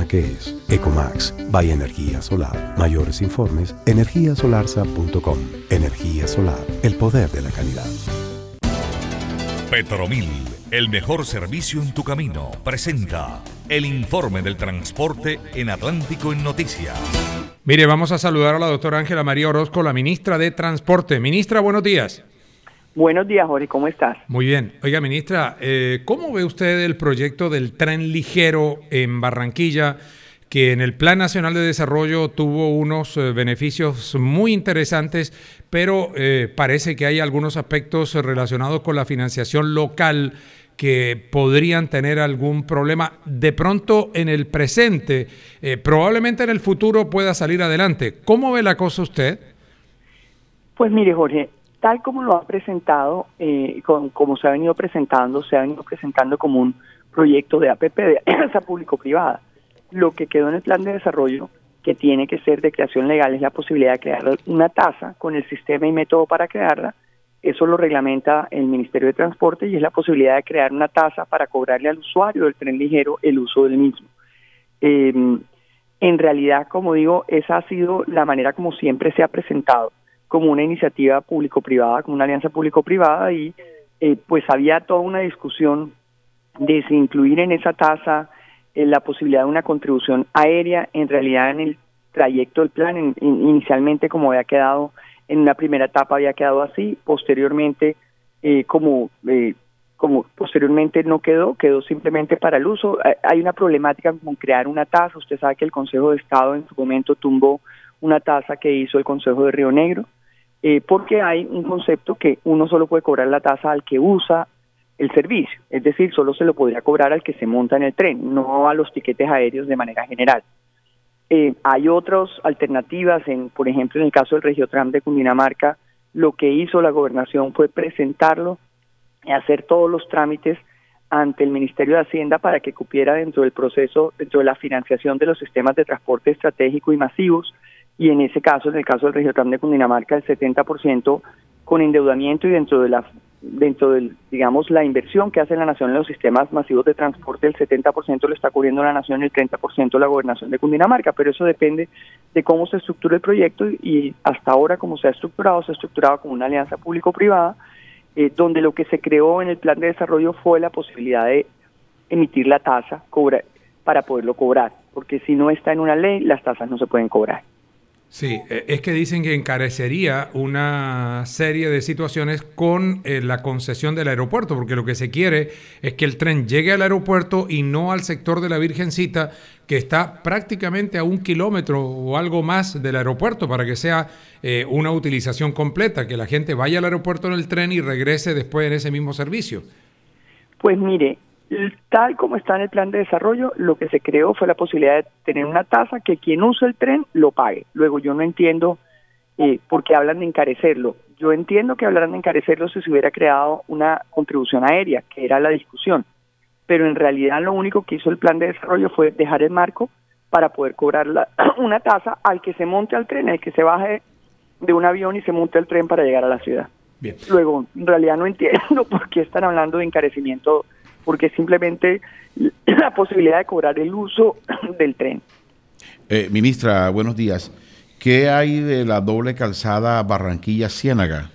persona que es. Ecomax, by Energía Solar. Mayores informes, energiasolarsa.com. Energía solar, el poder de la calidad. Petromil, el mejor servicio en tu camino, presenta el informe del transporte en Atlántico en Noticias. Mire, vamos a saludar a la doctora Ángela María Orozco, la ministra de Transporte. Ministra, buenos días. Buenos días, Jorge, ¿cómo estás? Muy bien. Oiga, ministra, ¿cómo ve usted el proyecto del tren ligero en Barranquilla, que en el Plan Nacional de Desarrollo tuvo unos beneficios muy interesantes, pero parece que hay algunos aspectos relacionados con la financiación local que podrían tener algún problema de pronto en el presente, probablemente en el futuro pueda salir adelante? ¿Cómo ve la cosa usted? Pues mire, Jorge, tal como lo ha presentado, como se ha venido presentando como un proyecto de APP, de alianza público-privada. Lo que quedó en el plan de desarrollo, que tiene que ser de creación legal, es la posibilidad de crear una tasa con el sistema y método para crearla. Eso lo reglamenta el Ministerio de Transporte y es la posibilidad de crear una tasa para cobrarle al usuario del tren ligero el uso del mismo. En realidad, como digo, esa ha sido la manera como siempre se ha presentado, como una iniciativa público-privada, como una alianza público-privada, y pues había toda una discusión de si incluir en esa tasa la posibilidad de una contribución aérea. En realidad, en el trayecto del plan, inicialmente como había quedado, en una primera etapa había quedado así, posteriormente como posteriormente no quedó simplemente para el uso. Hay una problemática con crear una tasa. Usted sabe que el Consejo de Estado en su momento tumbó una tasa que hizo el Consejo de Río Negro, porque hay un concepto que uno solo puede cobrar la tasa al que usa el servicio, es decir, solo se lo podría cobrar al que se monta en el tren, no a los tiquetes aéreos de manera general. Hay otras alternativas, por ejemplo, en el caso del Regiotram de Cundinamarca, lo que hizo la gobernación fue presentarlo y hacer todos los trámites ante el Ministerio de Hacienda para que cupiera dentro del proceso, dentro de la financiación de los sistemas de transporte estratégico y masivos, y en ese caso, en el caso del Regiotram de Cundinamarca, el 70% con endeudamiento, y dentro del, digamos, la inversión que hace la Nación en los sistemas masivos de transporte, el 70% lo está cubriendo la Nación y el 30% la Gobernación de Cundinamarca, pero eso depende de cómo se estructure el proyecto, y hasta ahora como se ha estructurado como una alianza público-privada, donde lo que se creó en el plan de desarrollo fue la posibilidad de emitir la tasa para poderlo cobrar, porque si no está en una ley, las tasas no se pueden cobrar. Sí, es que dicen que encarecería una serie de situaciones con la concesión del aeropuerto, porque lo que se quiere es que el tren llegue al aeropuerto y no al sector de la Virgencita, que está prácticamente a 1 kilómetro o algo más del aeropuerto, para que sea una utilización completa, que la gente vaya al aeropuerto en el tren y regrese después en ese mismo servicio. Pues mire, tal como está en el plan de desarrollo, lo que se creó fue la posibilidad de tener una tasa que quien use el tren lo pague. Luego yo no entiendo por qué hablan de encarecerlo. Yo entiendo que hablaran de encarecerlo si se hubiera creado una contribución aérea, que era la discusión. Pero en realidad lo único que hizo el plan de desarrollo fue dejar el marco para poder cobrar una tasa al que se monte al tren, al que se baje de un avión y se monte al tren para llegar a la ciudad. Bien. Luego, en realidad no entiendo por qué están hablando de encarecimiento, porque simplemente la posibilidad de cobrar el uso del tren. Ministra, buenos días. ¿Qué hay de la doble calzada Barranquilla-Ciénaga?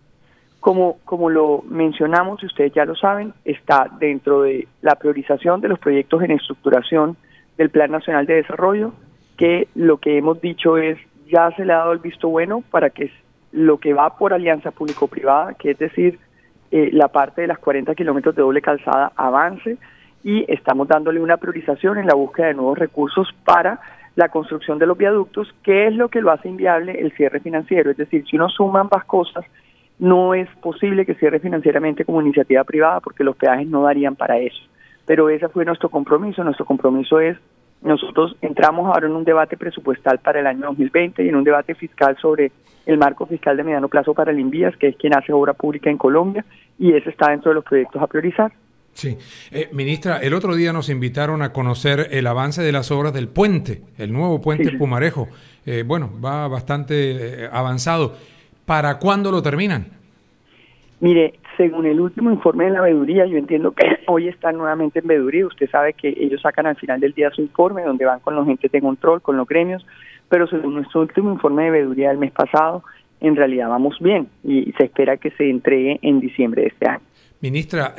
Como lo mencionamos, y ustedes ya lo saben, está dentro de la priorización de los proyectos en estructuración del Plan Nacional de Desarrollo, que lo que hemos dicho es, ya se le ha dado el visto bueno para que lo que va por alianza público-privada, que es decir, la parte de las 40 kilómetros de doble calzada avance, y estamos dándole una priorización en la búsqueda de nuevos recursos para la construcción de los viaductos, que es lo que lo hace inviable el cierre financiero. Es decir, si uno suma ambas cosas, no es posible que cierre financieramente como iniciativa privada, porque los peajes no darían para eso. Pero ese fue nuestro compromiso. Nuestro compromiso es, nosotros entramos ahora en un debate presupuestal para el año 2020 y en un debate fiscal sobre el marco fiscal de mediano plazo para el INVIAS, que es quien hace obra pública en Colombia, y ese está dentro de los proyectos a priorizar. Sí. Ministra, el otro día nos invitaron a conocer el avance de las obras del puente, el nuevo puente sí. Pumarejo. Bueno, va bastante avanzado. ¿Para cuándo lo terminan? Mire, según el último informe de la veeduría, yo entiendo que hoy están nuevamente en veeduría. Usted sabe que ellos sacan al final del día su informe, donde van con los entes de control, con los gremios, pero según nuestro último informe de veeduría del mes pasado, en realidad vamos bien y se espera que se entregue en diciembre de este año. Ministra,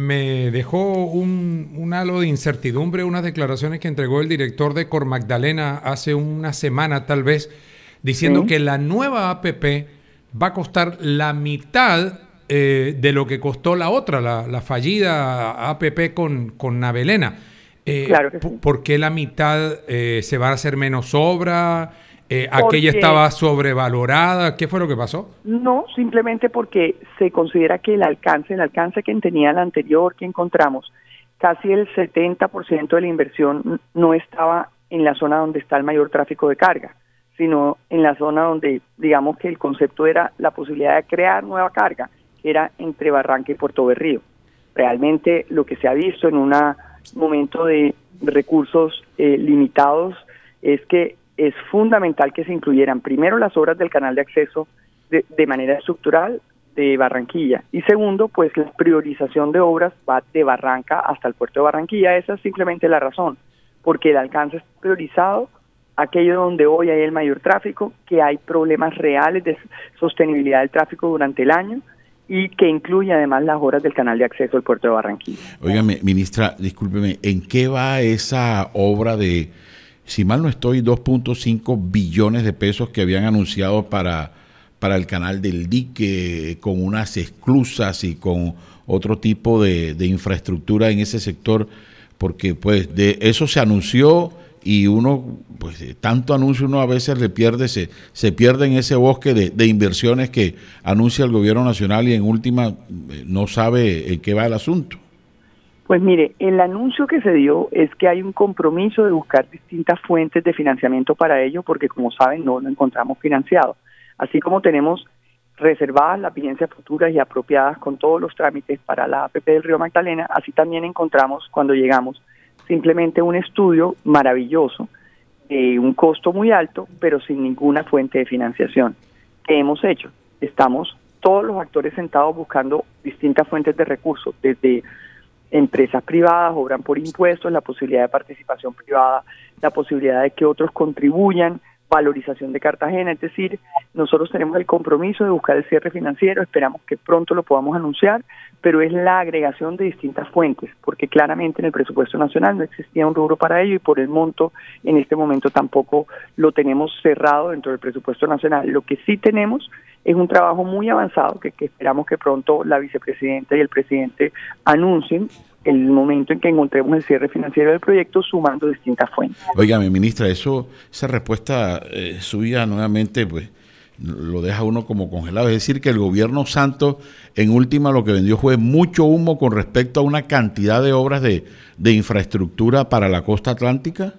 me dejó un halo de incertidumbre unas declaraciones que entregó el director de Cor Magdalena hace una semana tal vez, diciendo que la nueva APP va a costar la mitad de lo que costó la otra, la fallida APP con Navelena. Claro que sí. ¿Por qué la mitad se va a hacer menos obra? ¿Aquella estaba sobrevalorada? ¿Qué fue lo que pasó? No, simplemente porque se considera que el alcance que tenía la anterior que encontramos, casi el 70% de la inversión no estaba en la zona donde está el mayor tráfico de carga, sino en la zona donde, digamos que el concepto era la posibilidad de crear nueva carga, que era entre Barranca y Puerto Berrío. Realmente lo que se ha visto en un momento de recursos limitados es que es fundamental que se incluyeran primero las obras del canal de acceso de manera estructural de Barranquilla y segundo, pues la priorización de obras va de Barranca hasta el puerto de Barranquilla. Esa es simplemente la razón, porque el alcance es priorizado aquello donde hoy hay el mayor tráfico, que hay problemas reales de sostenibilidad del tráfico durante el año y que incluye además las obras del canal de acceso al puerto de Barranquilla. Óigame, ministra, discúlpeme, ¿en qué va esa obra de, si mal no estoy, 2.5 billones de pesos que habían anunciado para el canal del dique, con unas esclusas y con otro tipo de infraestructura en ese sector? Porque pues de eso se anunció y uno, pues de tanto anuncio uno a veces le pierde, se pierde en ese bosque de inversiones que anuncia el gobierno nacional y en última no sabe en qué va el asunto. Pues mire, el anuncio que se dio es que hay un compromiso de buscar distintas fuentes de financiamiento para ello, porque como saben no lo encontramos financiado. Así como tenemos reservadas las vigencias futuras y apropiadas con todos los trámites para la APP del Río Magdalena, así también encontramos cuando llegamos simplemente un estudio maravilloso de un costo muy alto, pero sin ninguna fuente de financiación. ¿Qué hemos hecho? Estamos todos los actores sentados buscando distintas fuentes de recursos, desde empresas privadas, obran por impuestos, la posibilidad de participación privada, la posibilidad de que otros contribuyan, valorización de Cartagena, es decir, nosotros tenemos el compromiso de buscar el cierre financiero, esperamos que pronto lo podamos anunciar, pero es la agregación de distintas fuentes, porque claramente en el presupuesto nacional no existía un rubro para ello y por el monto en este momento tampoco lo tenemos cerrado dentro del presupuesto nacional. Lo que sí tenemos es un trabajo muy avanzado que esperamos que pronto la vicepresidenta y el presidente anuncien el momento en que encontremos el cierre financiero del proyecto sumando distintas fuentes. Óigame, ministra, esa respuesta suya nuevamente pues lo deja uno como congelado. Es decir, que el gobierno Santos en última lo que vendió fue mucho humo con respecto a una cantidad de obras de infraestructura para la costa atlántica.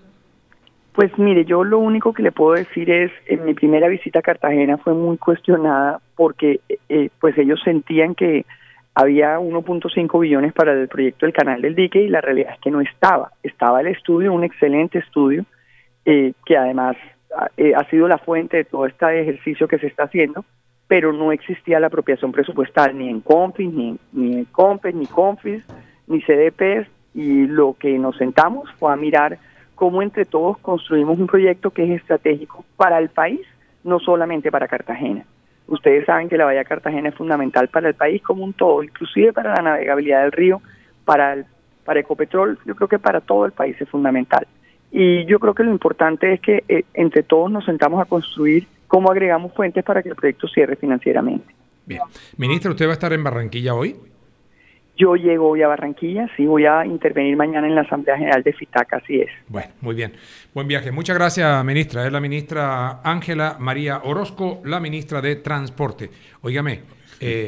Pues mire, yo lo único que le puedo decir es, en mi primera visita a Cartagena fue muy cuestionada porque pues ellos sentían que había 1.5 billones para el proyecto del canal del dique y la realidad es que no estaba. Estaba el estudio, un excelente estudio, que además ha sido la fuente de todo este ejercicio que se está haciendo, pero no existía la apropiación presupuestal ni en CONFIS, ni en COMPES, ni CONFIS, ni CDPs, y lo que nos sentamos fue a mirar cómo entre todos construimos un proyecto que es estratégico para el país, no solamente para Cartagena. Ustedes saben que la Bahía de Cartagena es fundamental para el país como un todo, inclusive para la navegabilidad del río, para Ecopetrol, yo creo que para todo el país es fundamental. Y yo creo que lo importante es que entre todos nos sentamos a construir cómo agregamos fuentes para que el proyecto cierre financieramente. Bien. Ministra, ¿usted va a estar en Barranquilla hoy? Yo llego hoy a Barranquilla, sí, voy a intervenir mañana en la Asamblea General de FITAC, así es. Bueno, muy bien. Buen viaje. Muchas gracias, ministra. Es la ministra Ángela María Orozco, la ministra de Transporte. Óigame,